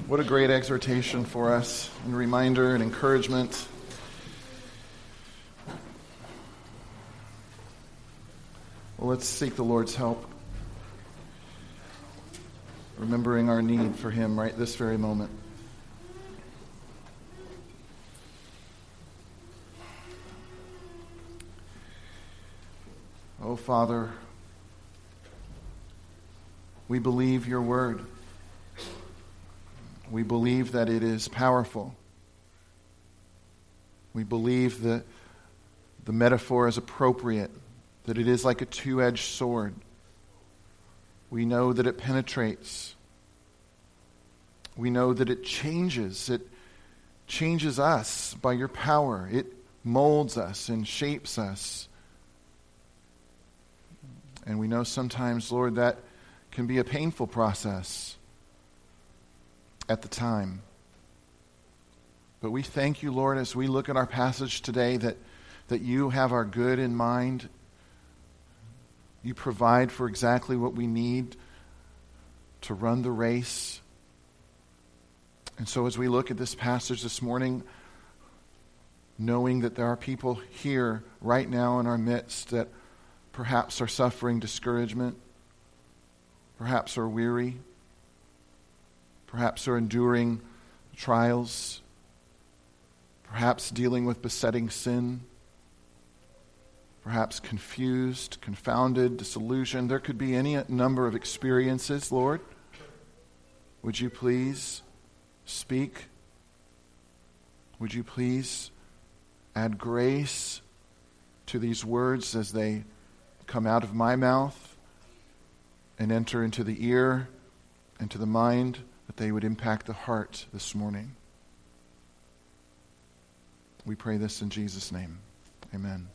What a great exhortation for us, and reminder and encouragement. Well, let's seek the Lord's help, remembering our need for Him right this very moment. Oh, Father, we believe your word. We believe that it is powerful. We believe that the metaphor is appropriate, that it is like a two-edged sword. We know that it penetrates. We know that it changes. It changes us by your power. It molds us and shapes us. And we know sometimes, Lord, that can be a painful process at the time. But we thank you, Lord, as we look at our passage today, that you have our good in mind. You provide for exactly what we need to run the race. And so as we look at this passage this morning, knowing that there are people here right now in our midst that perhaps are suffering discouragement, perhaps are weary, perhaps are enduring trials, perhaps dealing with besetting sin, perhaps confused, confounded, disillusioned. There could be any number of experiences, Lord. Would you please speak? Would you please add grace to these words as they come out of my mouth and enter into the ear and to the mind, that they would impact the heart this morning. We pray this in Jesus' name. Amen.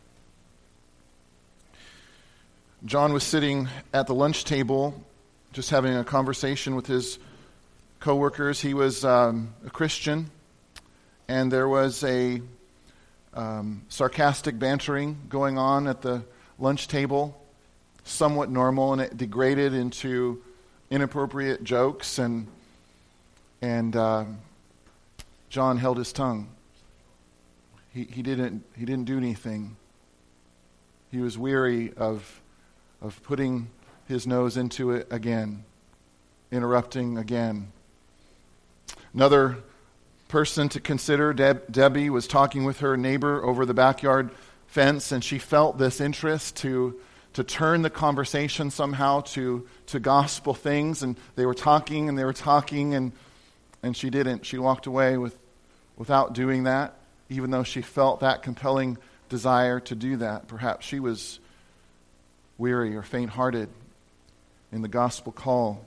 John was sitting at the lunch table just having a conversation with his co-workers. He was a Christian, and there was a sarcastic bantering going on at the lunch table, somewhat normal, and it degraded into inappropriate jokes, and John held his tongue. He didn't do anything. He was weary of putting his nose into it again, interrupting again. Another person to consider, Debbie, was talking with her neighbor over the backyard fence, and she felt this interest to turn the conversation somehow to gospel things, and they were talking, and she didn't. She walked away without doing that, even though she felt that compelling desire to do that. Perhaps she was weary or faint-hearted in the gospel call.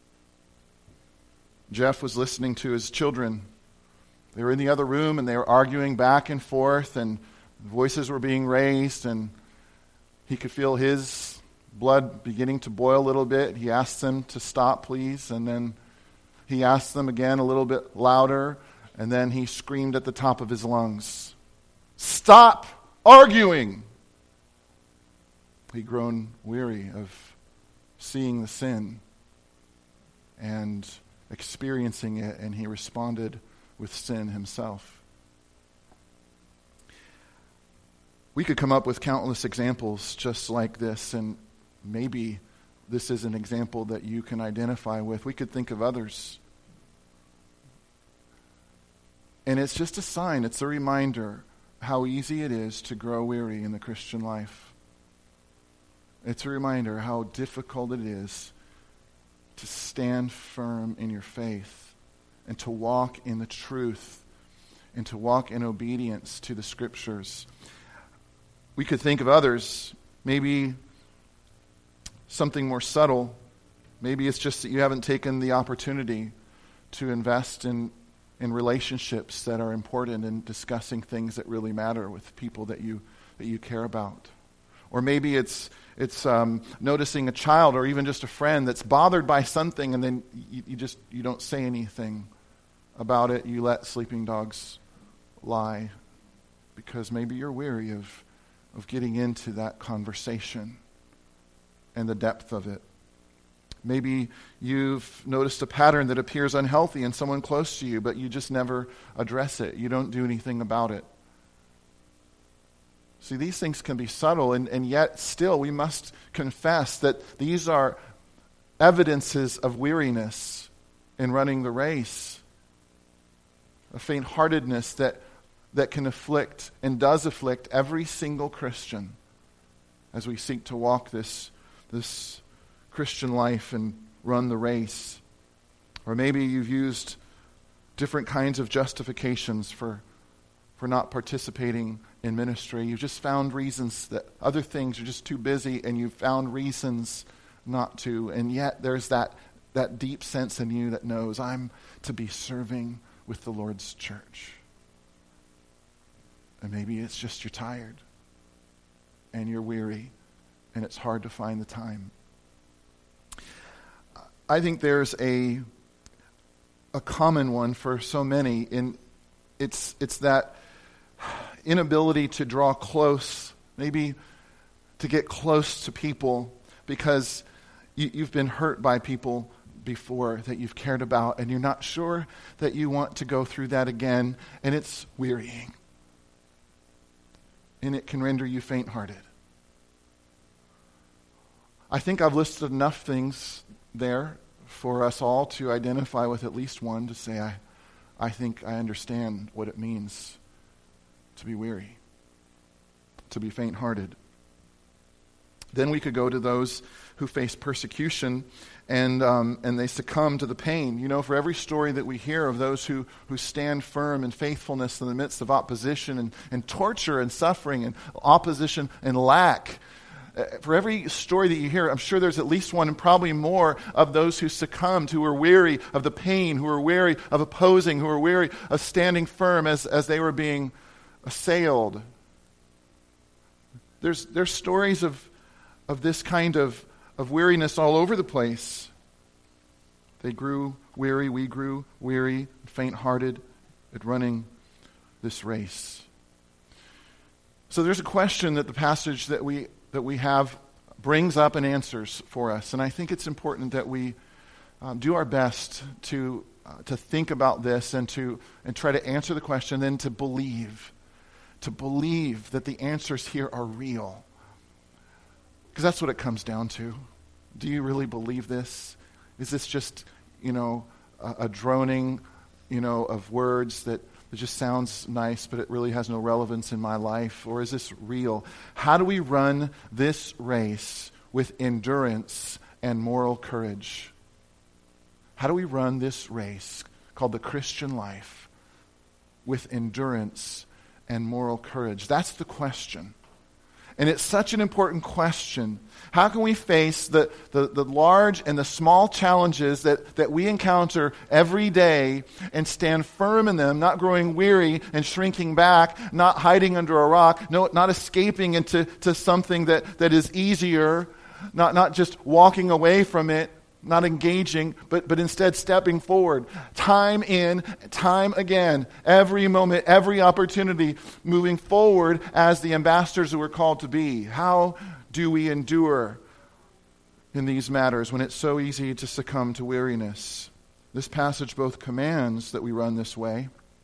Jeff was listening to his children. They were in the other room, and they were arguing back and forth, and voices were being raised, and he could feel his blood beginning to boil a little bit. He asked them to stop, please, and then he asked them again a little bit louder, and then he screamed at the top of his lungs, "Stop arguing!" He'd grown weary of seeing the sin and experiencing it, and he responded with sin himself. We could come up with countless examples just like this, and maybe this is an example that you can identify with. We could think of others. And it's just a sign, it's a reminder how easy it is to grow weary in the Christian life. It's a reminder how difficult it is to stand firm in your faith and to walk in the truth and to walk in obedience to the Scriptures. We could think of others, maybe something more subtle. Maybe it's just that you haven't taken the opportunity to invest in relationships that are important and discussing things that really matter with people that you care about. Or maybe it's noticing a child or even just a friend that's bothered by something, and then you don't say anything about it. You let sleeping dogs lie because maybe you're weary of getting into that conversation and the depth of it. Maybe you've noticed a pattern that appears unhealthy in someone close to you, but you just never address it. You don't do anything about it. See, these things can be subtle, and yet still we must confess that these are evidences of weariness in running the race, a faint-heartedness that can afflict and does afflict every single Christian as we seek to walk this Christian life and run the race. Or maybe you've used different kinds of justifications for not participating in ministry. You've just found reasons that other things are just too busy, and you've found reasons not to. And yet there's that deep sense in you that knows I'm to be serving with the Lord's church. And maybe it's just you're tired and you're weary and it's hard to find the time. I think there's a common one for so many, and it's that inability to draw close, maybe to get close to people because you've been hurt by people before that you've cared about, and you're not sure that you want to go through that again, and it's wearying. And it can render you faint-hearted. I think I've listed enough things there for us all to identify with at least one to say, I think I understand what it means to be weary, to be faint-hearted. Then we could go to those who face persecution and they succumb to the pain. You know, for every story that we hear of those who stand firm in faithfulness in the midst of opposition and torture and suffering and opposition and lack, for every story that you hear, I'm sure there's at least one and probably more of those who succumbed, who were weary of the pain, who were weary of opposing, who were weary of standing firm as they were being assailed. There's stories of this kind of weariness all over the place. They grew weary, we grew weary, faint-hearted at running this race. So there's a question that the passage that we have brings up and answers for us, and I think it's important that we do our best to think about this and try to answer the question, then to believe that the answers here are real. Because that's what it comes down to. Do you really believe this? Is this just, a droning, of words that just sounds nice, but it really has no relevance in my life? Or is this real? How do we run this race with endurance and moral courage? How do we run this race called the Christian life with endurance and moral courage? That's the question. And it's such an important question. How can we face the large and the small challenges that we encounter every day and stand firm in them, not growing weary and shrinking back, not hiding under a rock, not escaping into something that is easier, not just walking away from it, not engaging, but instead stepping forward, time in, time again, every moment, every opportunity, moving forward as the ambassadors that we're called to be. How do we endure in these matters when it's so easy to succumb to weariness? This passage both commands that we run this way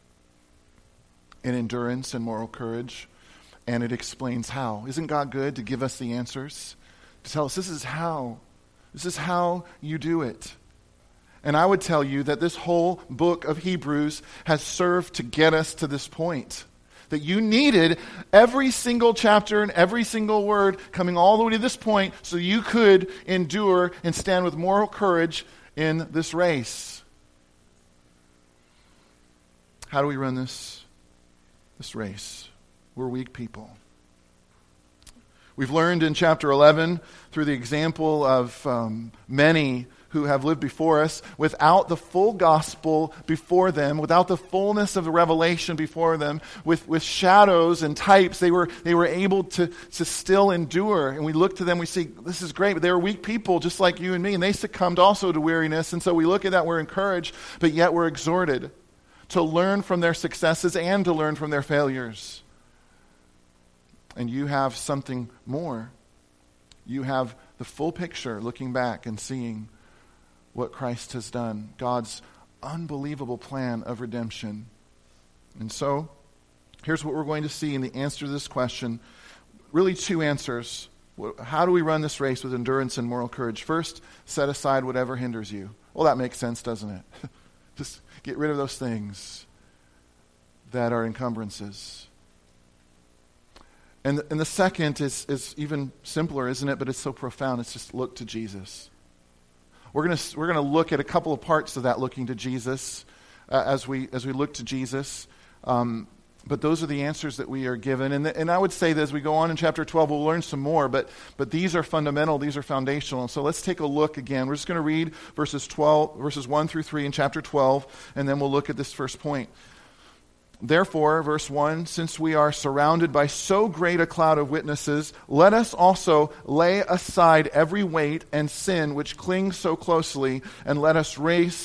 in endurance and moral courage, and it explains how. Isn't God good to give us the answers? To tell us this is how. This is how you do it. And I would tell you that this whole book of Hebrews has served to get us to this point. That you needed every single chapter and every single word coming all the way to this point so you could endure and stand with moral courage in this race. How do we run this race? We're weak people. We've learned in chapter 11, through the example of many who have lived before us, without the full gospel before them, without the fullness of the revelation before them, with shadows and types, they were able to still endure. And we look to them, we see, this is great, but they were weak people just like you and me, and they succumbed also to weariness. And so we look at that, we're encouraged, but yet we're exhorted to learn from their successes and to learn from their failures. And you have something more. You have the full picture looking back and seeing what Christ has done, God's unbelievable plan of redemption. And so, here's what we're going to see in the answer to this question. Really two answers. How do we run this race with endurance and moral courage? First, set aside whatever hinders you. Well, that makes sense, doesn't it? Just get rid of those things that are encumbrances. And the second is even simpler, isn't it? But it's so profound. It's just look to Jesus. We're gonna look at a couple of parts of that looking to Jesus as we look to Jesus. But those are the answers that we are given. And I would say that as we go on in chapter 12, we'll learn some more. But these are fundamental. These are foundational. So let's take a look again. We're just going to read verses 1 through 3 in chapter 12, and then we'll look at this first point. Therefore, verse 1, since we are surrounded by so great a cloud of witnesses, let us also lay aside every weight and sin which clings so closely, and let us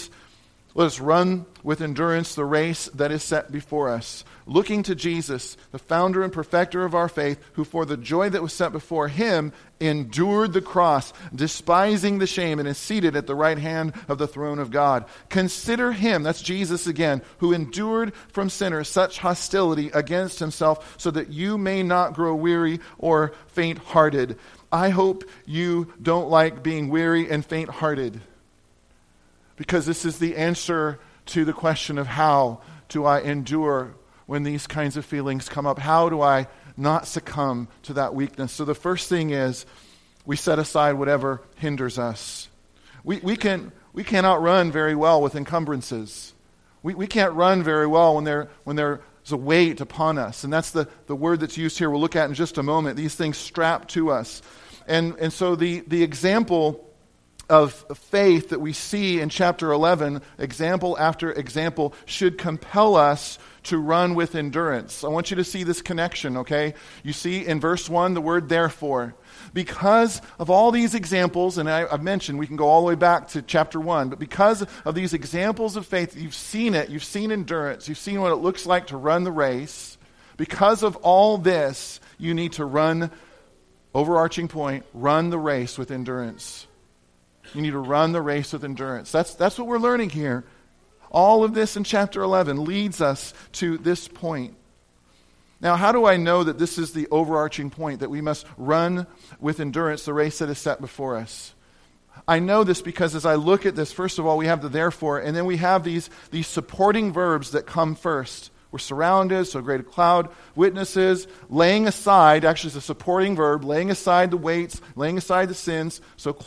run with endurance the race that is set before us, looking to Jesus, the founder and perfecter of our faith, who for the joy that was set before him endured the cross, despising the shame, and is seated at the right hand of the throne of God. Consider him, that's Jesus again, who endured from sinners such hostility against himself, so that you may not grow weary or faint-hearted. I hope you don't like being weary and faint-hearted, because this is the answer to the question of how do I endure when these kinds of feelings come up? How do I not succumb to that weakness? So the first thing is we set aside whatever hinders us. We cannot run very well with encumbrances. We can't run very well when there's a weight upon us. And that's the word that's used here we'll look at in just a moment. These things strapped to us. And so the example of faith that we see in chapter 11, example after example, should compel us to run with endurance. I want you to see this connection, okay? You see in verse 1 the word therefore. Because of all these examples, and I've mentioned we can go all the way back to chapter 1, but because of these examples of faith, you've seen it, you've seen endurance, you've seen what it looks like to run the race. Because of all this, you need to run, overarching point, run the race with endurance. You need to run the race with endurance. That's what we're learning here. All of this in chapter 11 leads us to this point. Now, how do I know that this is the overarching point, that we must run with endurance the race that is set before us? I know this because as I look at this, first of all, we have the therefore, and then we have these supporting verbs that come first. We're surrounded, so great a cloud, witnesses, laying aside, actually it's a supporting verb, laying aside the weights, laying aside the sins,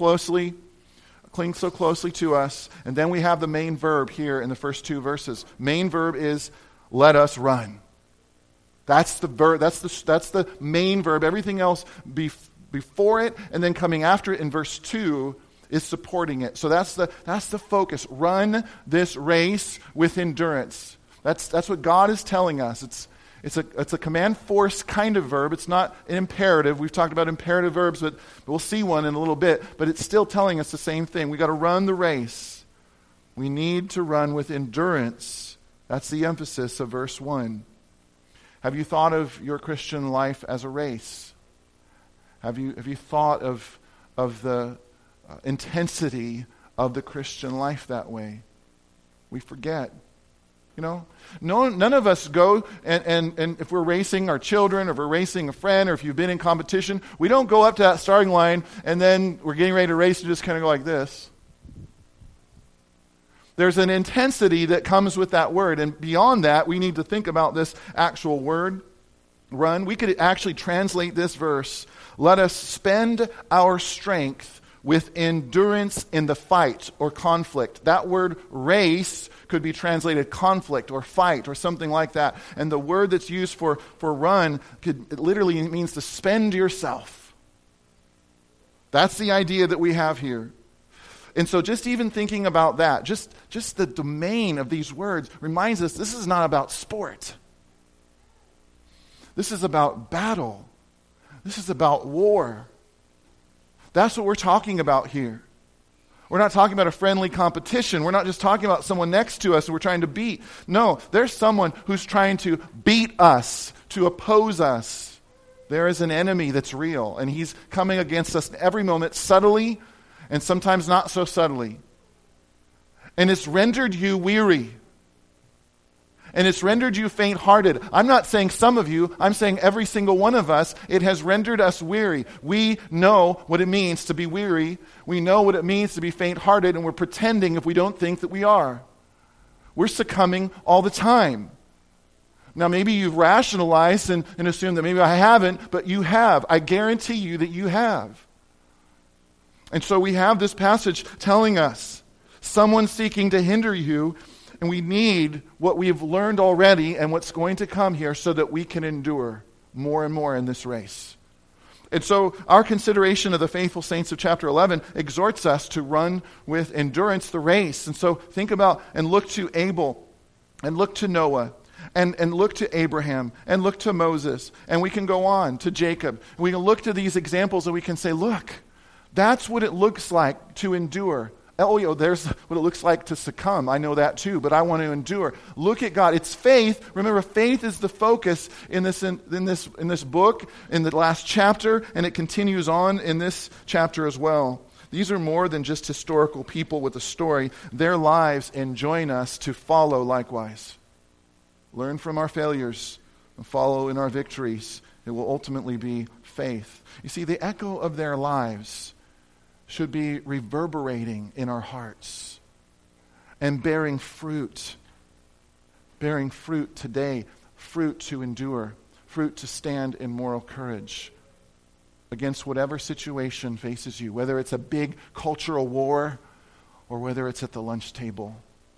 cling so closely to us. And then we have the main verb here in the first two verses. Main verb is let us run. That's the verb. That's the main verb. Everything else before it and then coming after it in verse 2 is supporting it. So that's the focus. Run this race with endurance. That's what God is telling us. It's a command force kind of verb. It's not an imperative. We've talked about imperative verbs, but we'll see one in a little bit. But it's still telling us the same thing. We've got to run the race. We need to run with endurance. That's the emphasis of verse 1. Have you thought of your Christian life as a race? Have you thought of the intensity of the Christian life that way? We forget. None of us go and if we're racing our children, or if we're racing a friend, or if you've been in competition, we don't go up to that starting line and then we're getting ready to race and just kind of go like this. There's an intensity that comes with that word, and beyond that, we need to think about this actual word, run. We could actually translate this verse, let us spend our strength with endurance in the fight or conflict. That word race could be translated conflict or fight or something like that. And the word that's used for run it literally means to spend yourself. That's the idea that we have here. And so just even thinking about that, just the domain of these words reminds us this is not about sport. This is about battle. This is about war. That's what we're talking about here. We're not talking about a friendly competition. We're not just talking about someone next to us who we're trying to beat. No, there's someone who's trying to beat us, to oppose us. There is an enemy that's real, and he's coming against us every moment, subtly and sometimes not so subtly. And it's rendered you weary. And it's rendered you faint-hearted. I'm not saying some of you, I'm saying every single one of us. It has rendered us weary. We know what it means to be weary. We know what it means to be faint-hearted, and we're pretending if we don't think that we are. We're succumbing all the time. Now, maybe you've rationalized and assumed that maybe I haven't, but you have. I guarantee you that you have. And so we have this passage telling us, someone seeking to hinder you, and we need what we've learned already and what's going to come here so that we can endure more and more in this race. And so our consideration of the faithful saints of chapter 11 exhorts us to run with endurance the race. And so think about and look to Abel and look to Noah and look to Abraham and look to Moses. And we can go on to Jacob. We can look to these examples and we can say, look, that's what it looks like to endure. Oh, there's what it looks like to succumb. I know that too, but I want to endure. Look at God. It's faith. Remember, faith is the focus in this book, in the last chapter, and it continues on in this chapter as well. These are more than just historical people with a story. Their lives enjoin us to follow likewise. Learn from our failures and follow in our victories. It will ultimately be faith. You see, the echo of their lives should be reverberating in our hearts and bearing fruit today, fruit to endure, fruit to stand in moral courage against whatever situation faces you, whether it's a big cultural war or whether it's at the lunch table.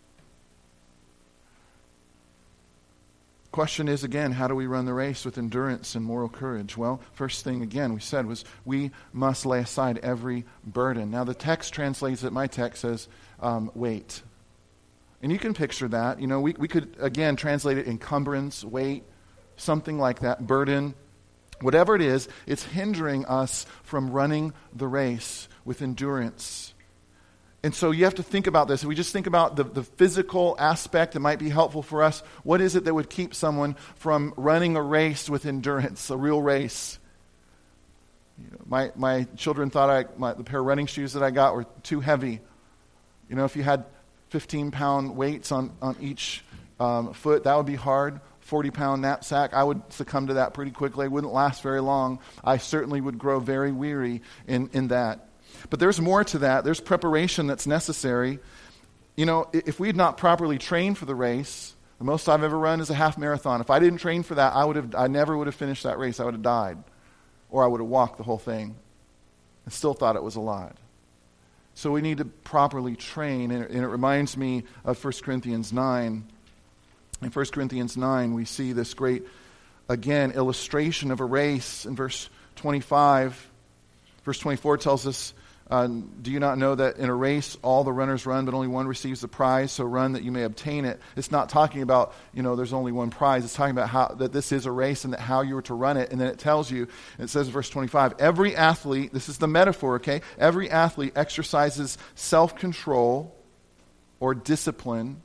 Question is, again, how do we run the race with endurance and moral courage? Well, first thing, again, we said was we must lay aside every burden. Now, the text translates it, my text says, weight. And you can picture that. You know, we could, again, translate it encumbrance, weight, something like that, burden. Whatever it is, it's hindering us from running the race with endurance. And so you have to think about this. If we just think about the physical aspect that might be helpful for us, what is it that would keep someone from running a race with endurance, a real race? You know, my children thought the pair of running shoes that I got were too heavy. You know, if you had 15-pound weights on each foot, that would be hard. 40-pound knapsack, I would succumb to that pretty quickly. It wouldn't last very long. I certainly would grow very weary in that. But there's more to that. There's preparation that's necessary. You know, if we had not properly trained for the race, the most I've ever run is a half marathon. If I didn't train for that, I never would have finished that race. I would have died. Or I would have walked the whole thing. I still thought it was a lot. So we need to properly train. And it reminds me of 1 Corinthians 9. In 1 Corinthians 9, we see this great, again, illustration of a race in verse 25. Verse 24 tells us, do you not know that in a race all the runners run, but only one receives the prize? So run that you may obtain it. It's not talking about, there's only one prize. It's talking about that this is a race and that how you are to run it. And then it tells you, it says in verse 25, every athlete, this is the metaphor, okay? Every athlete exercises self-control or discipline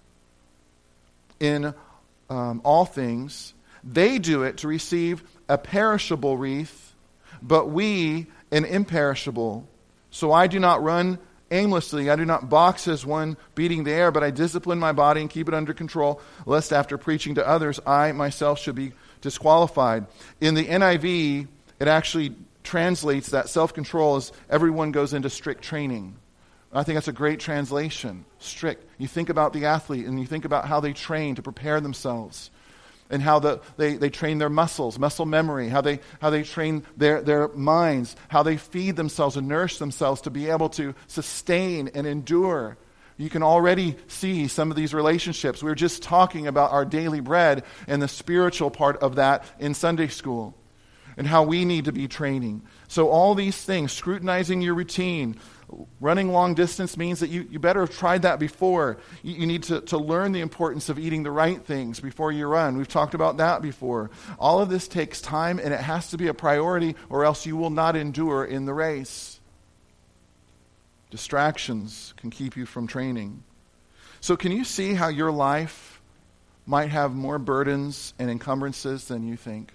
in all things. They do it to receive a perishable wreath, but we an imperishable. So I do not run aimlessly. I do not box as one beating the air, but I discipline my body and keep it under control, lest after preaching to others, I myself should be disqualified. In the NIV, it actually translates that self-control as everyone goes into strict training. I think that's a great translation. Strict. You think about the athlete and you think about how they train to prepare themselves. And how they train their muscles, muscle memory, how they train their minds, how they feed themselves and nourish themselves to be able to sustain and endure. You can already see some of these relationships. We were just talking about our daily bread and the spiritual part of that in Sunday school and how we need to be training. So all these things, scrutinizing your routine, running long distance means that you better have tried that before. You need to learn the importance of eating the right things before you run. We've talked about that before. All of this takes time, and it has to be a priority, or else you will not endure in the race. Distractions can keep you from training. So can you see how your life might have more burdens and encumbrances than you think?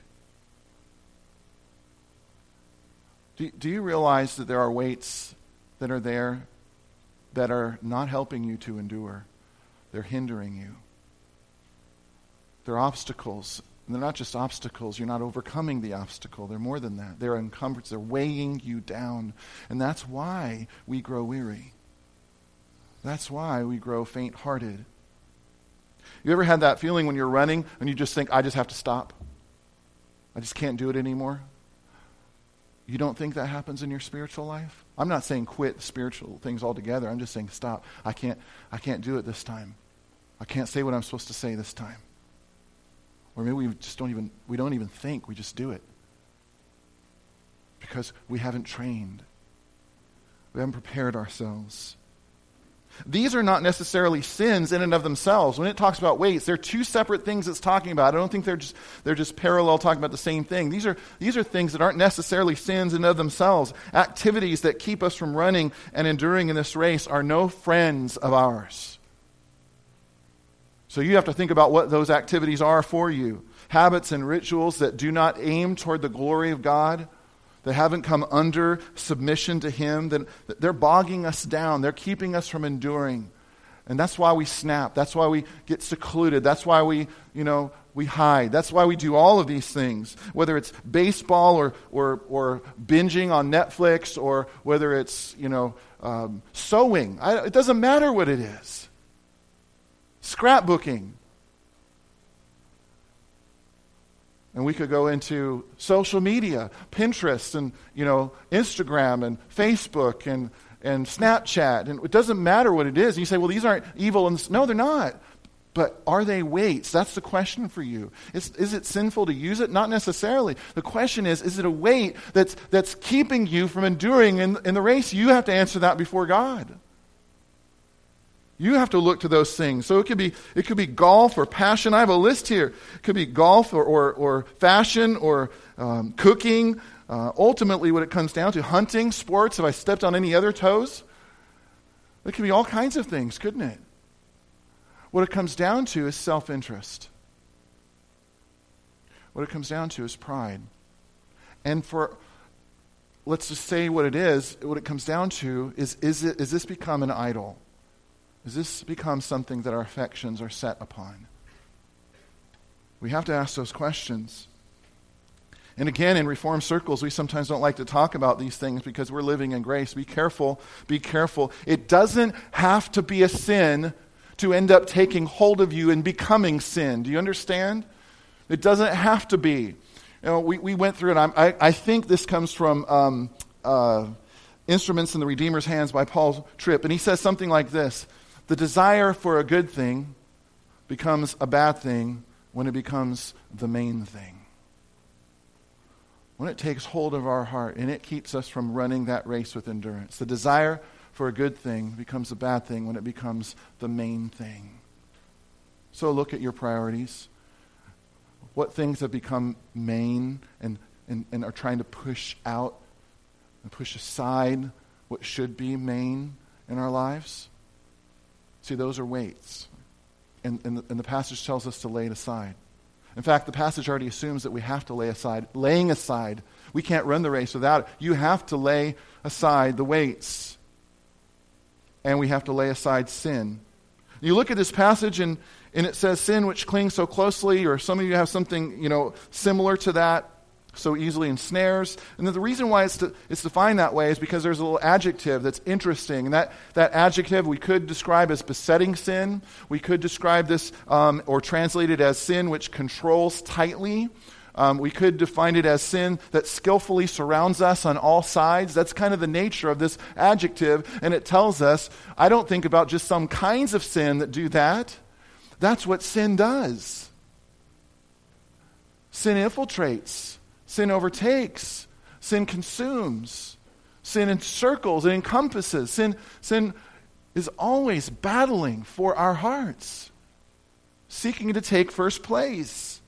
Do you realize that there are weights that are there that are not helping you to endure. They're hindering you. They're obstacles. And they're not just obstacles. You're not overcoming the obstacle. They're more than that. They're encumbrance. They're weighing you down. And that's why we grow weary. That's why we grow faint-hearted. You ever had that feeling when you're running and you just think, I just have to stop? I just can't do it anymore? You don't think that happens in your spiritual life? I'm not saying quit spiritual things altogether. I'm just saying stop. I can't do it this time. I can't say what I'm supposed to say this time. Or maybe we don't even think, we just do it. Because we haven't trained. We haven't prepared ourselves. These are not necessarily sins in and of themselves. When it talks about weights, they're two separate things it's talking about. I don't think they're just parallel talking about the same thing. These are things that aren't necessarily sins in and of themselves. Activities that keep us from running and enduring in this race are no friends of ours. So you have to think about what those activities are for you. Habits and rituals that do not aim toward the glory of God, that haven't come under submission to Him, that they're bogging us down. They're keeping us from enduring. And that's why we snap. That's why we get secluded. That's why we hide. That's why we do all of these things. Whether it's baseball or binging on Netflix, or whether it's, sewing. It doesn't matter what it is. Scrapbooking. And we could go into social media, Pinterest and, Instagram and Facebook and Snapchat. And it doesn't matter what it is. And you say, well, these aren't evil. And no, they're not. But are they weights? That's the question for you. Is it sinful to use it? Not necessarily. The question is it a weight that's keeping you from enduring in the race? You have to answer that before God. You have to look to those things. So it could be golf or passion. I have a list here. It could be golf or fashion or cooking. Ultimately, what it comes down to, hunting, sports. Have I stepped on any other toes? It could be all kinds of things, couldn't it? What it comes down to is self-interest. What it comes down to is pride. And let's just say what it is. What it comes down to is this become an idol? Does this become something that our affections are set upon? We have to ask those questions. And again, in Reformed circles, we sometimes don't like to talk about these things because we're living in grace. Be careful. Be careful. It doesn't have to be a sin to end up taking hold of you and becoming sin. Do you understand? It doesn't have to be. We went through it. I think this comes from Instruments in the Redeemer's Hands by Paul Tripp. And he says something like this. The desire for a good thing becomes a bad thing when it becomes the main thing. When it takes hold of our heart and it keeps us from running that race with endurance. The desire for a good thing becomes a bad thing when it becomes the main thing. So look at your priorities. What things have become main and are trying to push out and push aside what should be main in our lives? See, those are weights. And the passage tells us to lay it aside. In fact, the passage already assumes that we have to lay aside. Laying aside. We can't run the race without it. You have to lay aside the weights. And we have to lay aside sin. You look at this passage and it says sin which clings so closely, or some of you have something, similar to that, so easily ensnares. And then the reason why it's defined that way is because there's a little adjective that's interesting. And that adjective we could describe as besetting sin. We could describe this or translate it as sin which controls tightly. We could define it as sin that skillfully surrounds us on all sides. That's kind of the nature of this adjective. And it tells us, I don't think about just some kinds of sin that do that. That's what sin does. Sin infiltrates. Sin overtakes. Sin consumes. Sin encircles and encompasses. Sin is always battling for our hearts, seeking to take first place.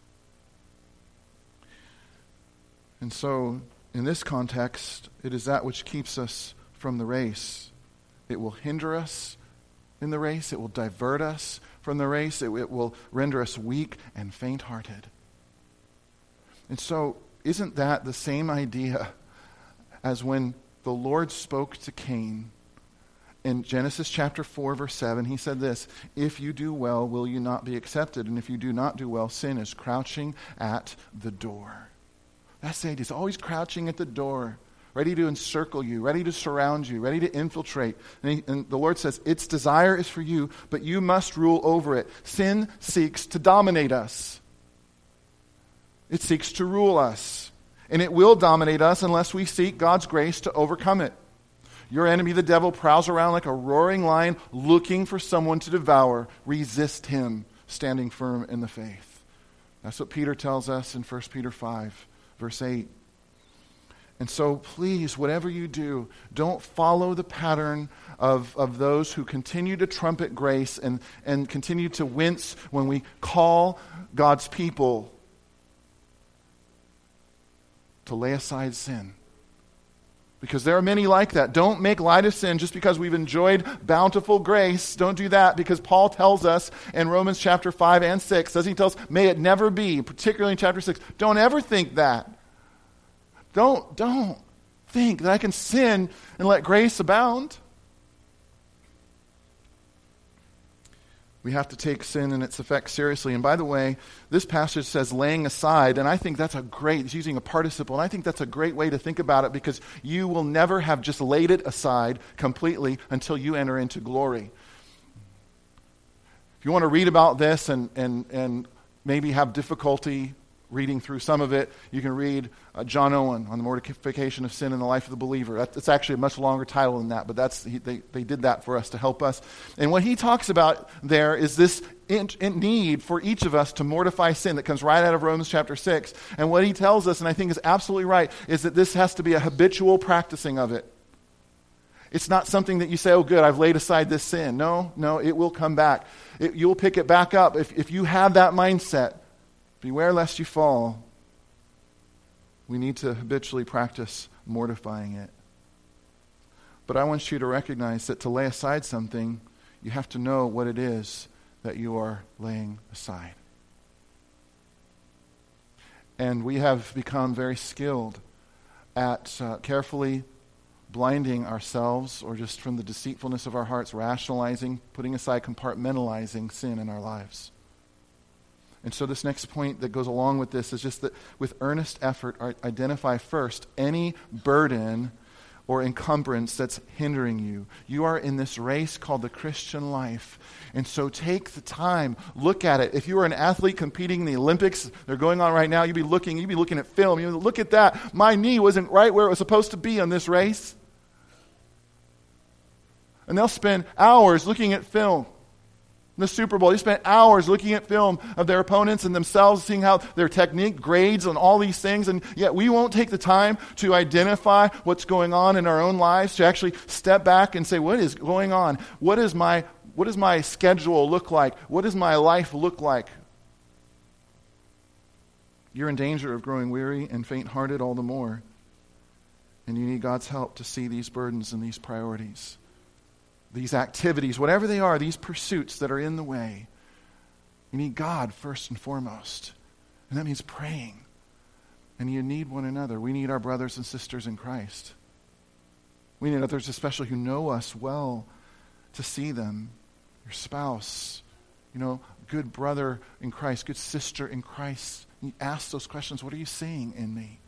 And so, in this context, it is that which keeps us from the race. It will hinder us in the race. It will divert us from the race. It will render us weak and faint-hearted. And so, isn't that the same idea as when the Lord spoke to Cain In Genesis chapter 4, verse 7, he said this, "If you do well, will you not be accepted? And if you do not do well, sin is crouching at the door." That's the idea. It's always crouching at the door, ready to encircle you, ready to surround you, ready to infiltrate. And the Lord says, its desire is for you, but you must rule over it. Sin seeks to dominate us. It seeks to rule us. And it will dominate us unless we seek God's grace to overcome it. Your enemy, the devil, prowls around like a roaring lion looking for someone to devour. Resist him, standing firm in the faith. That's what Peter tells us in 1 Peter 5, verse 8. And so please, whatever you do, don't follow the pattern of those who continue to trumpet grace and continue to wince when we call God's people to lay aside sin. Because there are many like that. Don't make light of sin just because we've enjoyed bountiful grace. Don't do that, because Paul tells us in Romans chapter 5 and 6, doesn't he tell us, may it never be, particularly in chapter 6, don't ever think that. Don't think that I can sin and let grace abound. We have to take sin and its effects seriously. And by the way, this passage says laying aside, and I think that's it's using a participle, and I think that's a great way to think about it, because you will never have just laid it aside completely until you enter into glory. If you want to read about this and maybe have difficulty reading through some of it, you can read John Owen on the mortification of sin in the life of the believer. It's actually a much longer title than that, but they did that for us to help us. And what he talks about there is this need for each of us to mortify sin that comes right out of Romans chapter 6. And what he tells us, and I think is absolutely right, is that this has to be a habitual practicing of it. It's not something that you say, oh good, I've laid aside this sin. No, it will come back. You'll pick it back up. If you have that mindset, beware lest you fall. We need to habitually practice mortifying it. But I want you to recognize that to lay aside something, you have to know what it is that you are laying aside. And we have become very skilled at carefully blinding ourselves, or just from the deceitfulness of our hearts, rationalizing, putting aside, compartmentalizing sin in our lives. And so this next point that goes along with this is just that with earnest effort, identify first any burden or encumbrance that's hindering you. You are in this race called the Christian life. And so take the time, look at it. If you were an athlete competing in the Olympics, they're going on right now, you'd be looking at film. You'd look at that. My knee wasn't right where it was supposed to be on this race. And they'll spend hours looking at film. The Super Bowl, they spent hours looking at film of their opponents and themselves, seeing how their technique grades on all these things, and yet we won't take the time to identify what's going on in our own lives, to actually step back and say, what is going on? What does my schedule look like? What does my life look like? You're in danger of growing weary and faint-hearted all the more, and you need God's help to see these burdens and these priorities. These activities, whatever they are, these pursuits that are in the way, you need God first and foremost. And that means praying. And you need one another. We need our brothers and sisters in Christ. We need others especially who know us well to see them. Your spouse, good brother in Christ, good sister in Christ. You ask those questions, what are you seeing in me?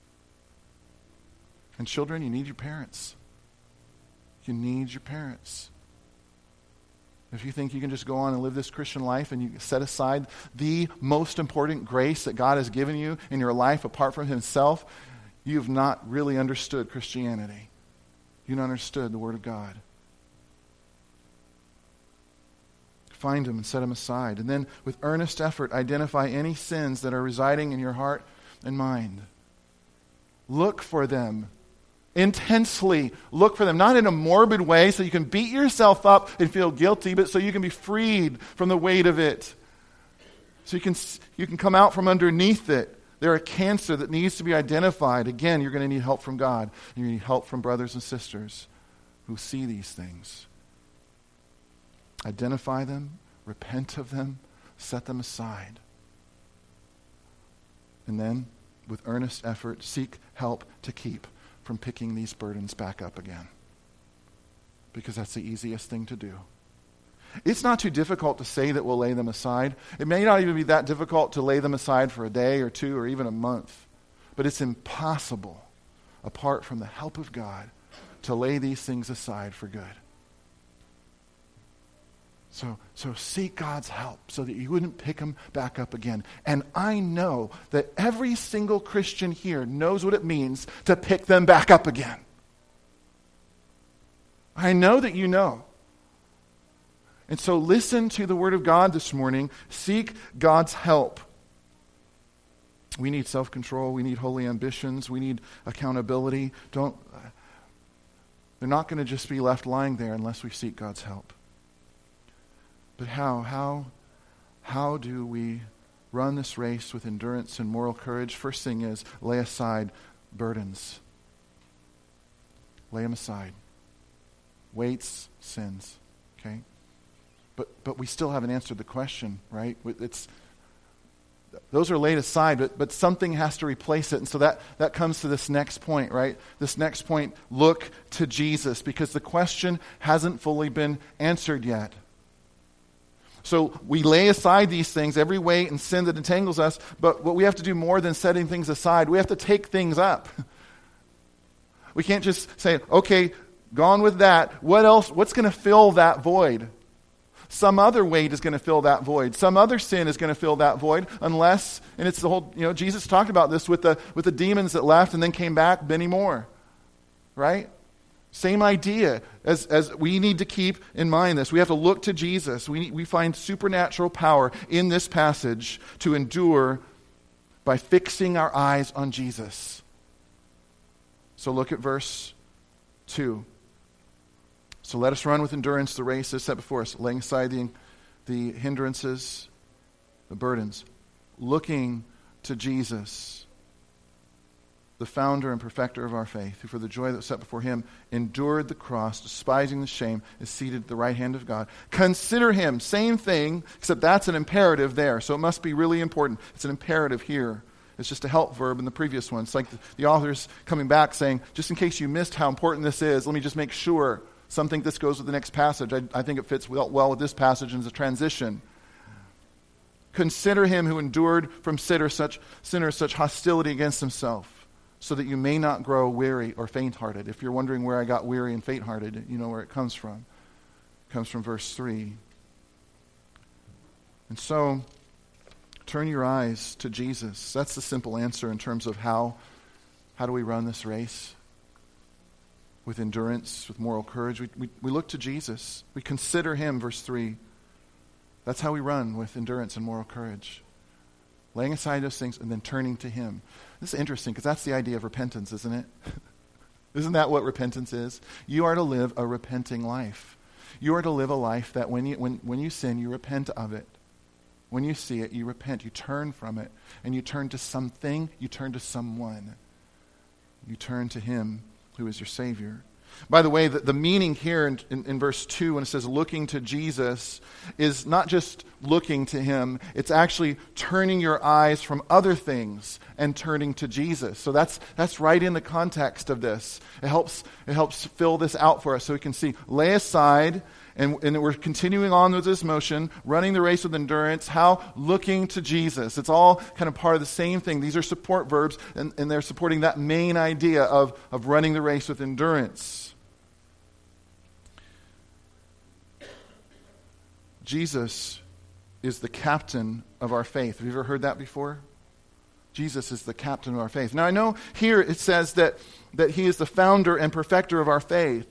And children, you need your parents. You need your parents. If you think you can just go on and live this Christian life and you set aside the most important grace that God has given you in your life apart from himself, you've not really understood Christianity. You've not understood the Word of God. Find them and set them aside. And then with earnest effort, identify any sins that are residing in your heart and mind. Look for them. Intensely look for them, not in a morbid way so you can beat yourself up and feel guilty, but so you can be freed from the weight of it. So you can come out from underneath it. They're a cancer that needs to be identified. Again, you're going to need help from God. You need help from brothers and sisters who see these things. Identify them, repent of them, set them aside. And then, with earnest effort, seek help to keep from picking these burdens back up again. because that's the easiest thing to do. It's not too difficult to say that we'll lay them aside. It may not even be that difficult to lay them aside for a day or two or even a month. But it's impossible, apart from the help of God, to lay these things aside for good. So seek God's help so that you wouldn't pick them back up again. And I know that every single Christian here knows what it means to pick them back up again. I know that you know. And so listen to the Word of God this morning. Seek God's help. We need self-control. We need holy ambitions. We need accountability. They're not going to just be left lying there unless we seek God's help. But how do we run this race with endurance and moral courage? First thing is lay aside burdens. Lay them aside. Weights, sins. Okay? But we still haven't answered the question, right? Those are laid aside, but something has to replace it. And so that comes to this next point, right? This next point, look to Jesus, because the question hasn't fully been answered yet. So we lay aside these things, every weight and sin that entangles us, but what we have to do more than setting things aside, we have to take things up. We can't just say, okay, gone with that. What else? What's going to fill that void? Some other weight is going to fill that void. Some other sin is going to fill that void unless, and it's the whole, Jesus talked about this with the demons that left and then came back many more. Right? Same idea as we need to keep in mind this. We have to look to Jesus. We find supernatural power in this passage to endure by fixing our eyes on Jesus. So look at verse 2. So let us run with endurance the race that's set before us, laying aside the hindrances, the burdens, looking to Jesus, the founder and perfecter of our faith, who for the joy that was set before him endured the cross, despising the shame, is seated at the right hand of God. Consider him, same thing, except that's an imperative there, so it must be really important. It's an imperative here. It's just a help verb in the previous one. It's like the author's coming back saying, just in case you missed how important this is, let me just make sure. Some think this goes with the next passage. I think it fits well with this passage and is a transition. Consider him who endured from sinners such hostility against himself, so that you may not grow weary or faint-hearted. If you're wondering where I got weary and faint-hearted, you know where it comes from. It comes from verse 3. And so, turn your eyes to Jesus. That's the simple answer in terms of how do we run this race? With endurance, with moral courage. We look to Jesus. We consider him, verse 3. That's how we run with endurance and moral courage. Laying aside those things and then turning to him. This is interesting because that's the idea of repentance, isn't it? Isn't that what repentance is? You are to live a repenting life. You are to live a life that when you sin, you repent of it. When you see it, you repent. You turn from it. And you turn to something. You turn to someone. You turn to him who is your Savior. By the way, the meaning here in verse 2, when it says looking to Jesus, is not just looking to him, it's actually turning your eyes from other things and turning to Jesus. So that's right in the context of this. It helps fill this out for us so we can see, lay aside, and we're continuing on with this motion, running the race with endurance. How? Looking to Jesus. It's all kind of part of the same thing. These are support verbs, and they're supporting that main idea of running the race with endurance. Jesus is the captain of our faith. Have you ever heard that before? Jesus is the captain of our faith. Now I know here it says that he is the founder and perfecter of our faith.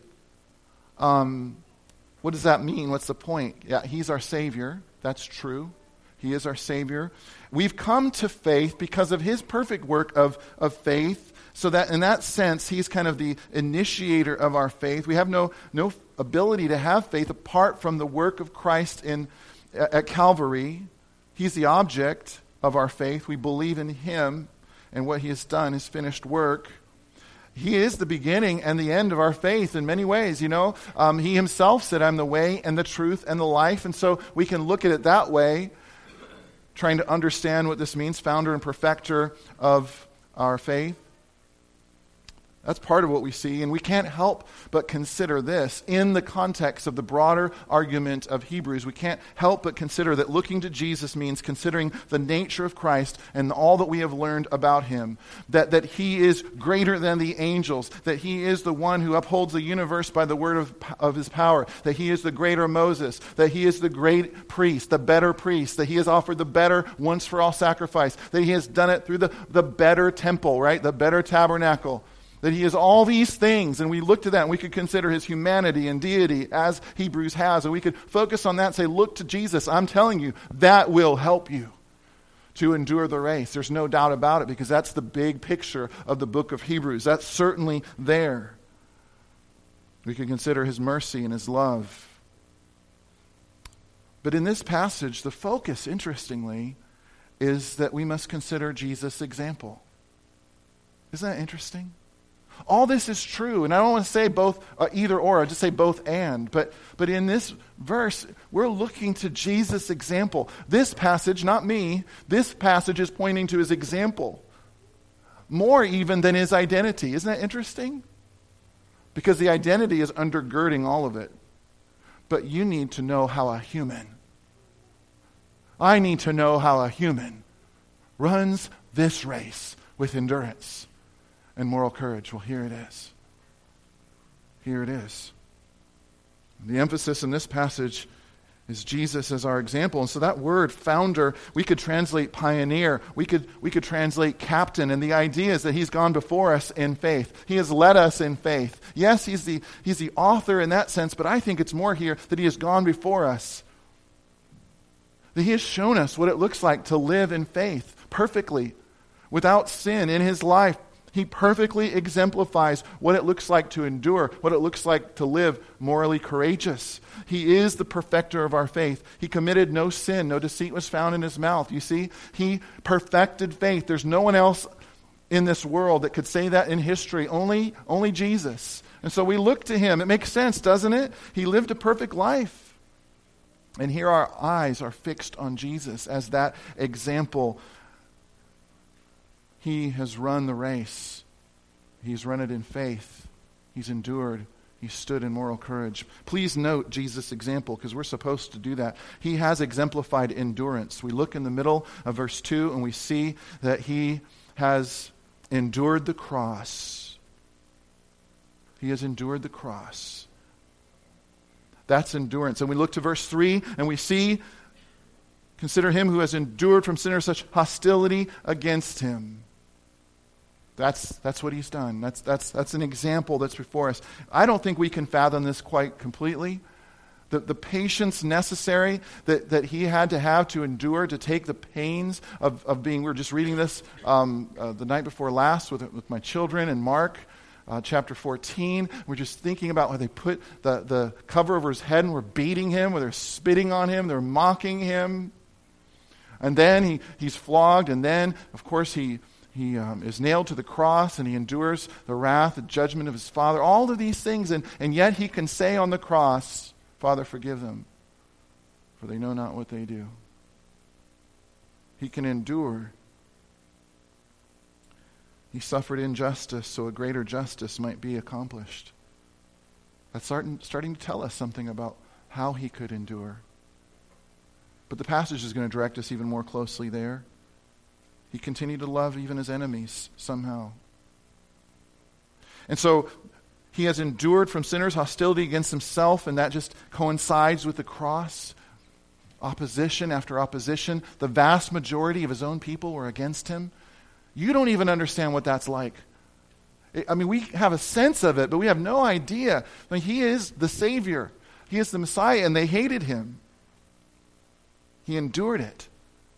What does that mean? What's the point? Yeah, he's our Savior. That's true. He is our Savior. We've come to faith because of his perfect work of faith, so that in that sense, he's kind of the initiator of our faith. We have no ability to have faith apart from the work of Christ at Calvary. He's the object of our faith. We believe in him and what he has done, his finished work. He is the beginning and the end of our faith in many ways, you know. He himself said, I'm the way and the truth and the life. And so we can look at it that way, trying to understand what this means, founder and perfecter of our faith. That's part of what we see, and we can't help but consider this in the context of the broader argument of Hebrews. We can't help but consider that looking to Jesus means considering the nature of Christ and all that we have learned about him, that he is greater than the angels, that he is the one who upholds the universe by the word of his power, that he is the greater Moses, that he is the great priest, the better priest, that he has offered the better once-for-all sacrifice, that he has done it through the better temple, right, the better tabernacle. That he is all these things, and we look to that, and we could consider his humanity and deity as Hebrews has, and we could focus on that and say, look to Jesus. I'm telling you, that will help you to endure the race. There's no doubt about it, because that's the big picture of the book of Hebrews. That's certainly there. We could consider his mercy and his love. But in this passage, the focus, interestingly, is that we must consider Jesus' example. Isn't that interesting? All this is true, and I don't want to say both either or, I just say both and. But in this verse, we're looking to Jesus' example. This passage, not me, this passage is pointing to his example. More even than his identity. Isn't that interesting? Because the identity is undergirding all of it. But you need to know how a human, I need to know how a human runs this race with endurance and moral courage. Well, here it is. Here it is. The emphasis in this passage is Jesus as our example. And so that word, founder, we could translate pioneer. We could translate captain. And the idea is that he's gone before us in faith. He has led us in faith. Yes, he's the author in that sense, but I think it's more here that he has gone before us. That he has shown us what it looks like to live in faith perfectly, without sin in his life. He perfectly exemplifies what it looks like to endure, what it looks like to live morally courageous. He is the perfecter of our faith. He committed no sin, no deceit was found in his mouth. You see, he perfected faith. There's no one else in this world that could say that in history, only Jesus. And so we look to him. It makes sense, doesn't it? He lived a perfect life. And here our eyes are fixed on Jesus as that example. He has run the race. He's run it in faith. He's endured. He stood in moral courage. Please note Jesus' example, because we're supposed to do that. He has exemplified endurance. We look in the middle of verse 2 and we see that he has endured the cross. He has endured the cross. That's endurance. And we look to verse 3 and we see, consider him who has endured from sinners such hostility against him. That's what he's done. That's an example that's before us. I don't think we can fathom this quite completely. The patience necessary that he had to have to endure, to take the pains of being, we were just reading this the night before last with my children in Mark chapter 14. We're just thinking about how they put the cover over his head and were beating him, where they're spitting on him, they're mocking him. And then he's flogged, and then, of course, he is nailed to the cross, and he endures the wrath, the judgment of his Father. All of these things, and yet he can say on the cross, Father, forgive them, for they know not what they do. He can endure. He suffered injustice so a greater justice might be accomplished. That's starting to tell us something about how he could endure. But the passage is going to direct us even more closely there. He continued to love even his enemies somehow. And so he has endured from sinners hostility against himself, and that just coincides with the cross. Opposition after opposition. The vast majority of his own people were against him. You don't even understand what that's like. I mean, we have a sense of it, but we have no idea. I mean, he is the Savior. He is the Messiah, and they hated him. He endured it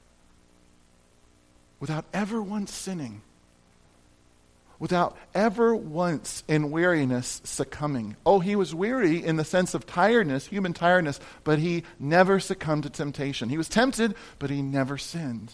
without ever once sinning, without ever once in weariness succumbing. Oh, he was weary in the sense of tiredness, human tiredness, but he never succumbed to temptation. He was tempted, but he never sinned.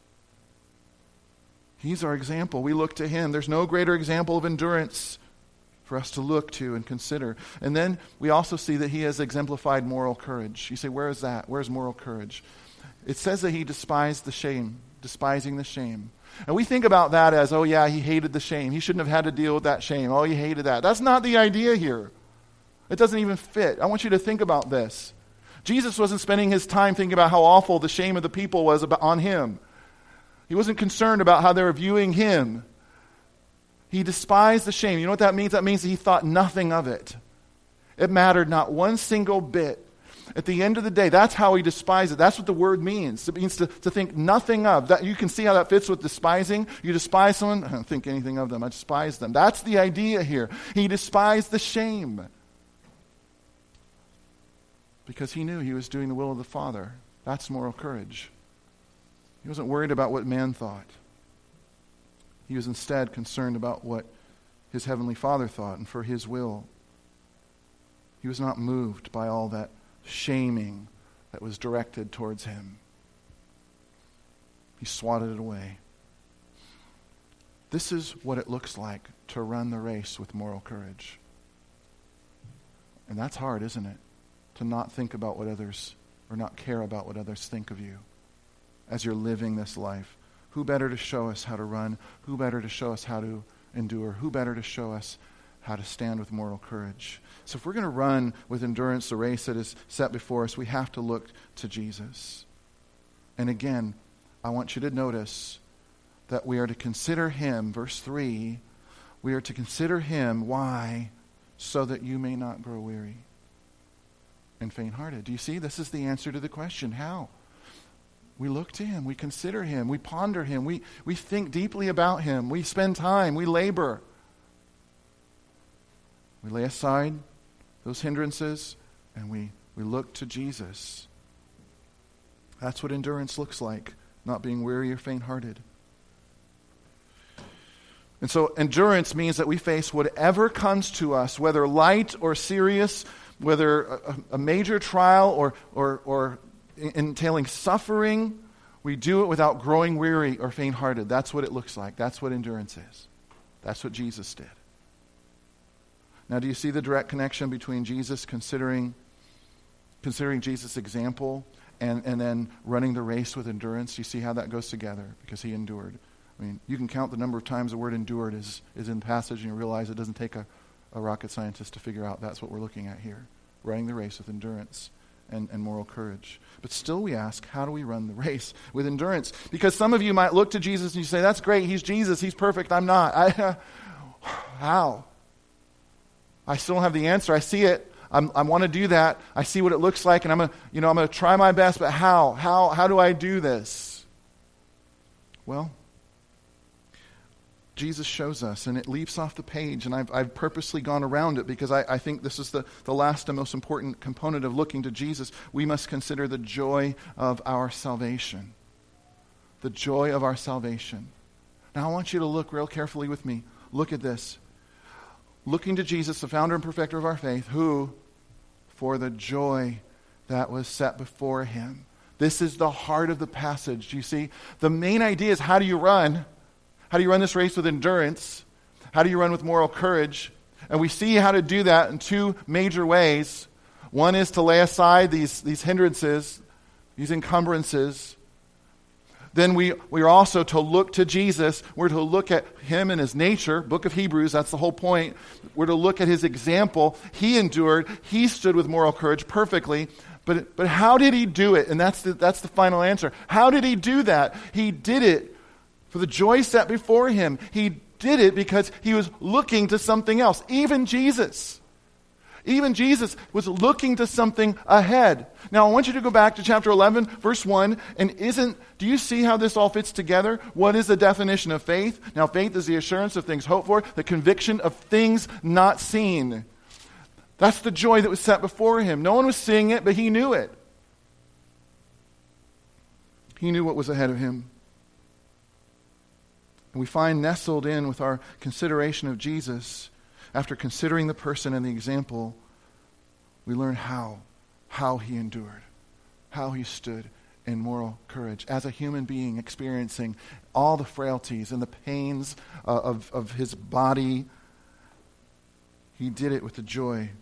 He's our example. We look to him. There's no greater example of endurance for us to look to and consider. And then we also see that he has exemplified moral courage. You say, where is that? Where's moral courage? it says that he despised the shame, despising the shame. And we think about that as, oh yeah, he hated the shame. He shouldn't have had to deal with that shame. Oh, he hated that. That's not the idea here. It doesn't even fit. I want you to think about this. Jesus wasn't spending his time thinking about how awful the shame of the people was on him. He wasn't concerned about how they were viewing him. He despised the shame. You know what that means? That means that he thought nothing of it. It mattered not one single bit. At the end of the day, that's how he despised it. That's what the word means. It means to think nothing of. That, you can see how that fits with despising. You despise someone, I don't think anything of them. I despise them. That's the idea here. He despised the shame. Because he knew he was doing the will of the Father. That's moral courage. He wasn't worried about what man thought. He was instead concerned about what his heavenly Father thought and for his will. He was not moved by all that shaming that was directed towards him. He swatted it away. This is what it looks like to run the race with moral courage. And that's hard, isn't it? To not think about what others, or not care about what others think of you as you're living this life. Who better to show us how to run? Who better to show us how to endure? Who better to show us how to stand with moral courage? So if we're going to run with endurance the race that is set before us, we have to look to Jesus. And again, I want you to notice that we are to consider him, verse 3, we are to consider him, why? So that you may not grow weary and faint-hearted. Do you see? This is the answer to the question, how? We look to him, we consider him, we ponder him, we think deeply about him, we spend time, we labor. We lay aside those hindrances and we look to Jesus. That's what endurance looks like, not being weary or faint-hearted. And so endurance means that we face whatever comes to us, whether light or serious, whether a major trial or entailing suffering, we do it without growing weary or faint-hearted. That's what it looks like. That's what endurance is. That's what Jesus did. Now, do you see the direct connection between Jesus considering Jesus' example and then running the race with endurance? Do you see how that goes together? Because he endured. I mean, you can count the number of times the word endured is in the passage, and you realize it doesn't take a rocket scientist to figure out that's what we're looking at here. Running the race with endurance and moral courage. But still we ask, how do we run the race with endurance? Because some of you might look to Jesus and you say, that's great, he's Jesus, he's perfect, I'm not. How? I still don't have the answer. I see it. I want to do that. I see what it looks like, and I'm going to try my best, but how? How do I do this? Well, Jesus shows us, and it leaps off the page, and I've purposely gone around it because I think this is the last and most important component of looking to Jesus. We must consider the joy of our salvation. The joy of our salvation. Now I want you to look real carefully with me. Look at this. Looking to Jesus, the founder and perfecter of our faith, who, for the joy that was set before him. This is the heart of the passage. Do you see? The main idea is, how do you run? How do you run this race with endurance? How do you run with moral courage? And we see how to do that in two major ways. One is to lay aside these hindrances, these encumbrances. Then we are also to look to Jesus. We're to look at him and his nature. Book of Hebrews, that's the whole point. We're to look at his example. He endured. He stood with moral courage perfectly. But how did he do it? And that's the final answer. How did he do that? He did it for the joy set before him. He did it because he was looking to something else. Even Jesus was looking to something ahead. Now I want you to go back to chapter 11, verse 1, and do you see how this all fits together? What is the definition of faith? Now faith is the assurance of things hoped for, the conviction of things not seen. That's the joy that was set before him. No one was seeing it, but he knew it. He knew what was ahead of him. And we find nestled in with our consideration of Jesus, after considering the person and the example, we learn how he endured, how he stood in moral courage as a human being experiencing all the frailties and the pains of his body. He did it with the joy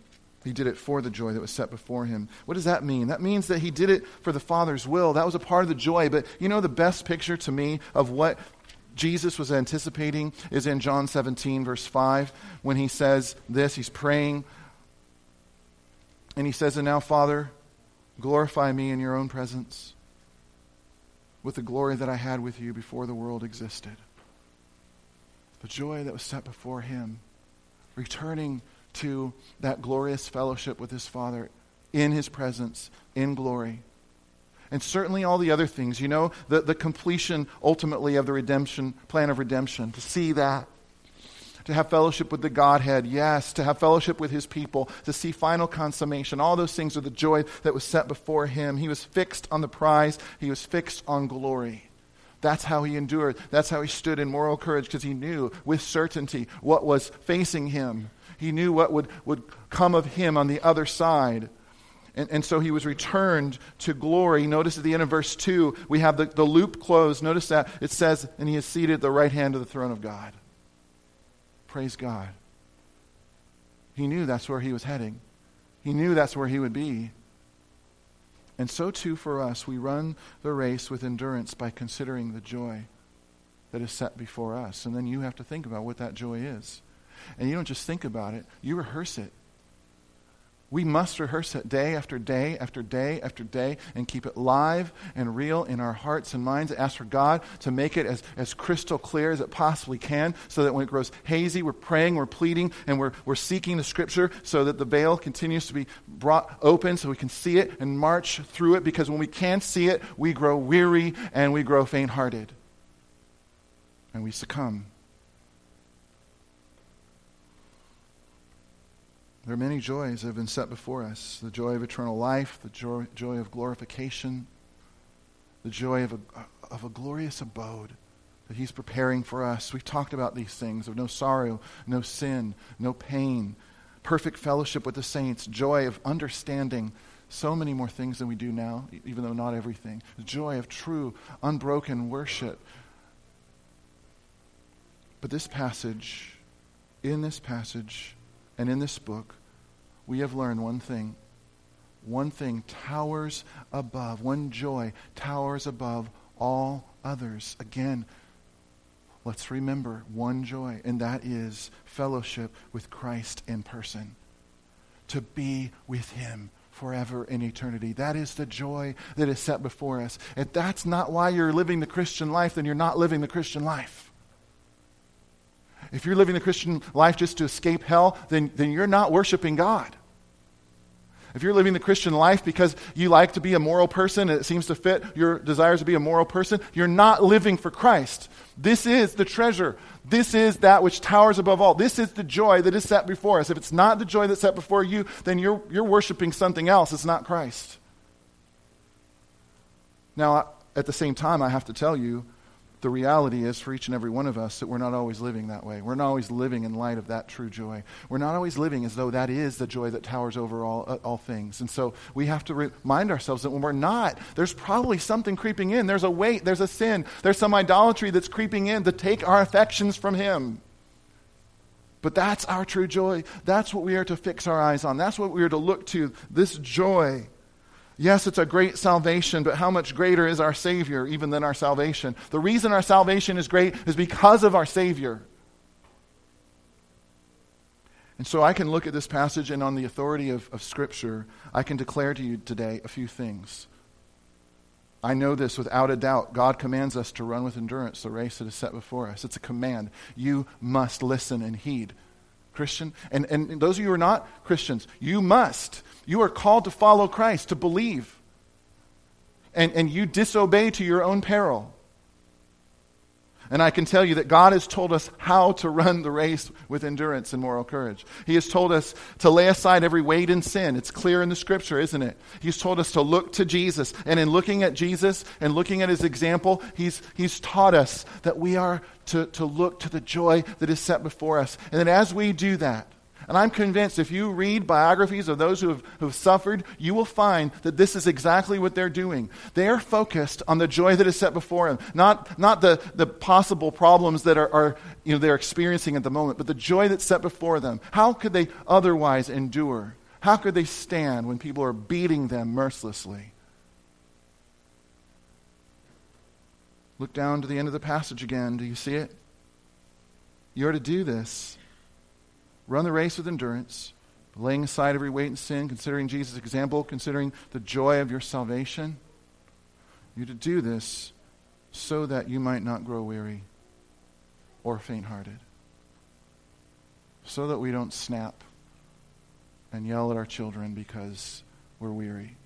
He did it for the joy that was set before him. What does that mean? That means that he did it for the Father's will. That was a part of the joy. But you know, the best picture to me of what Jesus was anticipating is in John 17, verse 5, when he says this. He's praying, and he says, "And now, Father, glorify me in your own presence with the glory that I had with you before the world existed." The joy that was set before him, returning to that glorious fellowship with his Father in his presence, in glory. And certainly all the other things, you know, the completion ultimately of the redemption, plan of redemption, to see that. To have fellowship with the Godhead, yes. To have fellowship with his people, to see final consummation. All those things are the joy that was set before him. He was fixed on the prize. He was fixed on glory. That's how he endured. That's how he stood in moral courage, because he knew with certainty what was facing him. He knew what would come of him on the other side. And so he was returned to glory. Notice at the end of verse 2, we have the loop closed. Notice that it says, "And he is seated at the right hand of the throne of God." Praise God. He knew that's where he was heading. He knew that's where he would be. And so too for us, we run the race with endurance by considering the joy that is set before us. And then you have to think about what that joy is. And you don't just think about it, you rehearse it. We must rehearse it day after day after day after day and keep it live and real in our hearts and minds. Ask for God to make it as crystal clear as it possibly can, so that when it grows hazy, we're praying, we're pleading, and we're seeking the Scripture so that the veil continues to be brought open so we can see it and march through it, because when we can't see it, we grow weary and we grow faint-hearted. And we succumb. There are many joys that have been set before us. The joy of eternal life, the joy of glorification, the joy of a glorious abode that he's preparing for us. We've talked about these things of no sorrow, no sin, no pain, perfect fellowship with the saints, joy of understanding so many more things than we do now, even though not everything. The joy of true, unbroken worship. But in this passage, and in this book, we have learned one thing. One thing towers above, one joy towers above all others. Again, let's remember one joy, and that is fellowship with Christ in person. To be with him forever in eternity. That is the joy that is set before us. If that's not why you're living the Christian life, then you're not living the Christian life. If you're living the Christian life just to escape hell, then you're not worshiping God. If you're living the Christian life because you like to be a moral person and it seems to fit your desires to be a moral person, you're not living for Christ. This is the treasure. This is that which towers above all. This is the joy that is set before us. If it's not the joy that's set before you, then you're worshiping something else. It's not Christ. Now, at the same time, I have to tell you, the reality is for each and every one of us that we're not always living that way. We're not always living in light of that true joy. We're not always living as though that is the joy that towers over all things. And so we have to remind ourselves that when we're not, there's probably something creeping in. There's a weight, there's a sin, there's some idolatry that's creeping in to take our affections from him. But that's our true joy. That's what we are to fix our eyes on. That's what we are to look to, this joy. Yes, it's a great salvation, but how much greater is our Savior even than our salvation? The reason our salvation is great is because of our Savior. And so I can look at this passage, and on the authority of Scripture, I can declare to you today a few things. I know this without a doubt. God commands us to run with endurance the race that is set before us. It's a command. You must listen and heed. Christian, and those of you who are not Christians, you must. You are called to follow Christ, to believe. And you disobey to your own peril. And I can tell you that God has told us how to run the race with endurance and moral courage. He has told us to lay aside every weight and sin. It's clear in the Scripture, isn't it? He's told us to look to Jesus. And in looking at Jesus and looking at his example, he's taught us that we are to look to the joy that is set before us. And that as we do that, and I'm convinced if you read biographies of those who have suffered, you will find that this is exactly what they're doing. They are focused on the joy that is set before them, not the possible problems that are they're experiencing at the moment, but the joy that's set before them. How could they otherwise endure? How could they stand when people are beating them mercilessly? Look down to the end of the passage again. Do you see it? You are to do this. Run the race with endurance, laying aside every weight and sin, considering Jesus' example, considering the joy of your salvation. You're to do this so that you might not grow weary or faint-hearted. So that we don't snap and yell at our children because we're weary.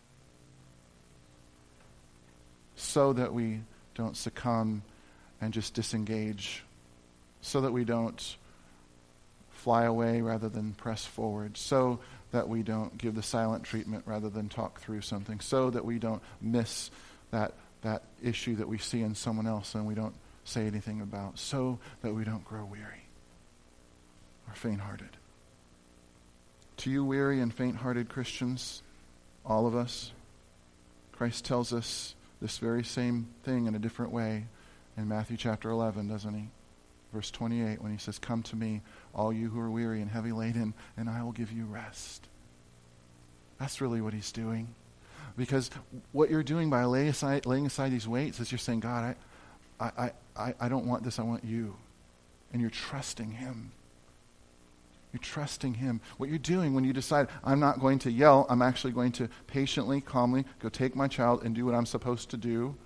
So that we don't succumb and just disengage. So that we don't fly away rather than press forward. So that we don't give the silent treatment rather than talk through something. So that we don't miss that issue that we see in someone else and we don't say anything about. So that we don't grow weary or faint-hearted. To you weary and faint-hearted Christians, all of us, Christ tells us this very same thing in a different way in Matthew chapter 11, doesn't he? Verse 28, when he says, "Come to me, all you who are weary and heavy laden, and I will give you rest." That's really what he's doing. Because what you're doing by laying aside these weights is you're saying, God, I don't want this, I want you. And you're trusting him. You're trusting him. What you're doing when you decide, I'm not going to yell, I'm actually going to patiently, calmly go take my child and do what I'm supposed to do.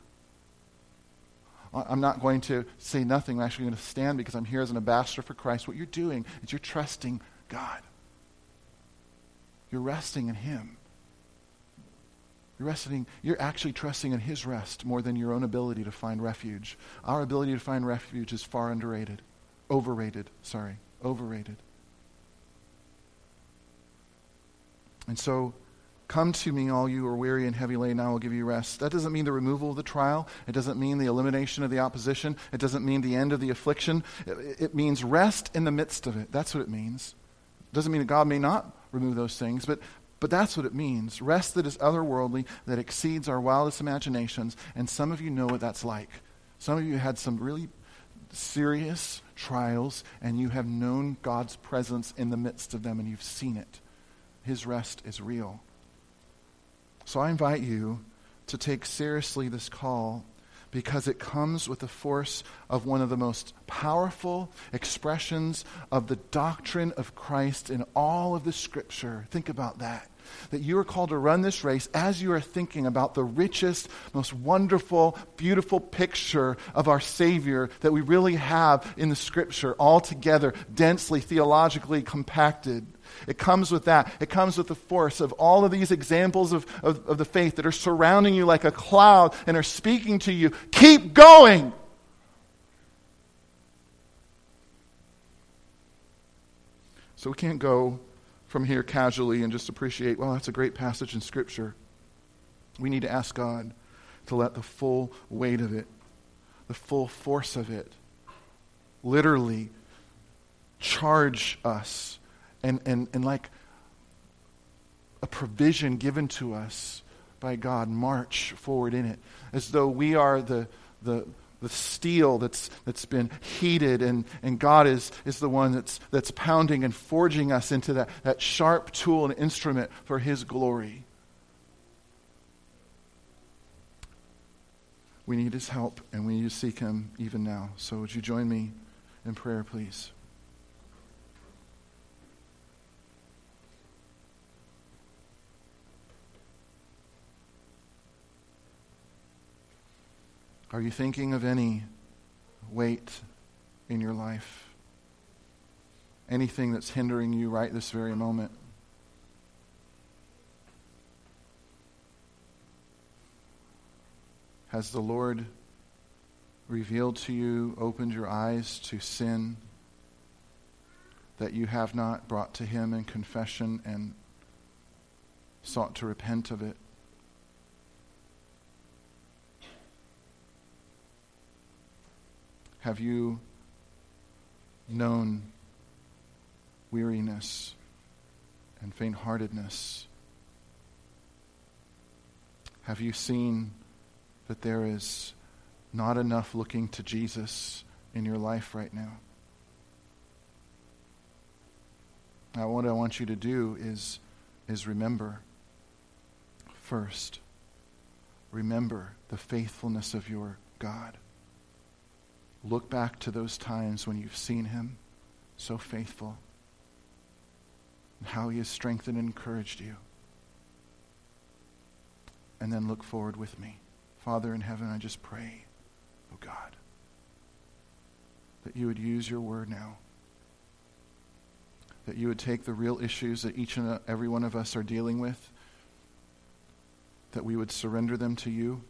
I'm not going to say nothing. I'm actually going to stand because I'm here as an ambassador for Christ. What you're doing is you're trusting God. You're resting in him. You're actually trusting in his rest more than your own ability to find refuge. Our ability to find refuge is far overrated. And so, come to me, all you who are weary and heavy laden, I will give you rest. That doesn't mean the removal of the trial. It doesn't mean the elimination of the opposition. It doesn't mean the end of the affliction. It means rest in the midst of it. That's what it means. It doesn't mean that God may not remove those things, but that's what it means. Rest that is otherworldly, that exceeds our wildest imaginations. And some of you know what that's like. Some of you had some really serious trials, and you have known God's presence in the midst of them, and you've seen it. His rest is real. So I invite you to take seriously this call because it comes with the force of one of the most powerful expressions of the doctrine of Christ in all of the Scripture. Think about that. That you are called to run this race as you are thinking about the richest, most wonderful, beautiful picture of our Savior that we really have in the Scripture, all together, densely, theologically compacted. It comes with that. It comes with the force of all of these examples of the faith that are surrounding you like a cloud and are speaking to you. Keep going! So we can't go from here casually and just appreciate, well, that's a great passage in Scripture. We need to ask God to let the full weight of it, the full force of it, literally charge us and like a provision given to us by God, march forward in it, as though we are the steel that's been heated, and God is the one that's pounding and forging us into that sharp tool and instrument for his glory. We need his help, and we need to seek him even now. So would you join me in prayer, please? Are you thinking of any weight in your life? Anything that's hindering you right this very moment? Has the Lord revealed to you, opened your eyes to sin that you have not brought to him in confession and sought to repent of it? Have you known weariness and faint-heartedness? Have you seen that there is not enough looking to Jesus in your life right now? Now, what I want you to do is is remember first. Remember the faithfulness of your God. Look back to those times when you've seen him so faithful and how he has strengthened and encouraged you. And then look forward with me. Father in heaven, I just pray, oh God, that you would use your word now. That you would take the real issues that each and every one of us are dealing with, that we would surrender them to you,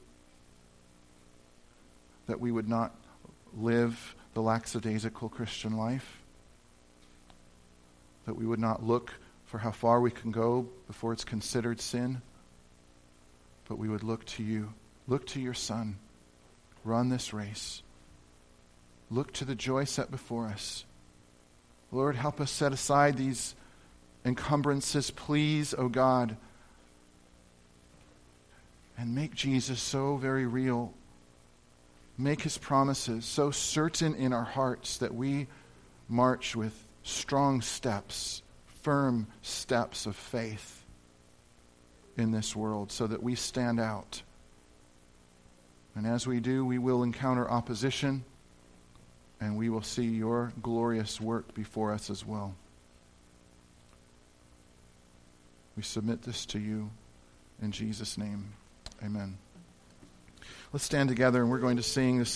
that we would not live the lackadaisical Christian life, that we would not look for how far we can go before it's considered sin, but we would look to you, look to your Son, run this race, look to the joy set before us. Lord, help us set aside these encumbrances, please, O God, and make Jesus so very real. Make his promises so certain in our hearts that we march with strong steps, firm steps of faith in this world so that we stand out. And as we do, we will encounter opposition and we will see your glorious work before us as well. We submit this to you in Jesus' name. Amen. Let's stand together and we're going to sing this